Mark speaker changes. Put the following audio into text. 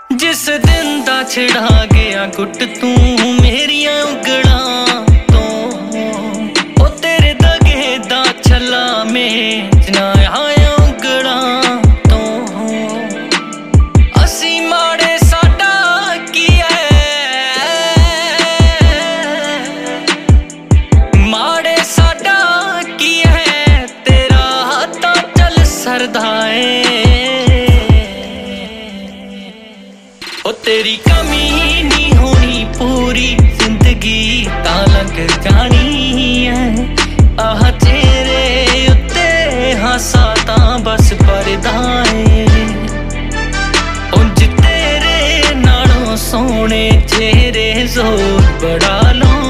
Speaker 1: जिस दिन दा छिड़ा गया गुट तू मेरिया उंगलां तो ओ तेरे दगे दा छला में ना आया उंगलां तो असी माड़े साडा की है माड़े साडा की है तेरा हाथा चल सरदाए ओ तेरी कमी नहीं होनी पूरी जिंदगी ता लग जानी है आह चेहरे उत्ते हासा ता बस परदाए उंज तेरे नालों सोने चेहरे जोर बड़ा लो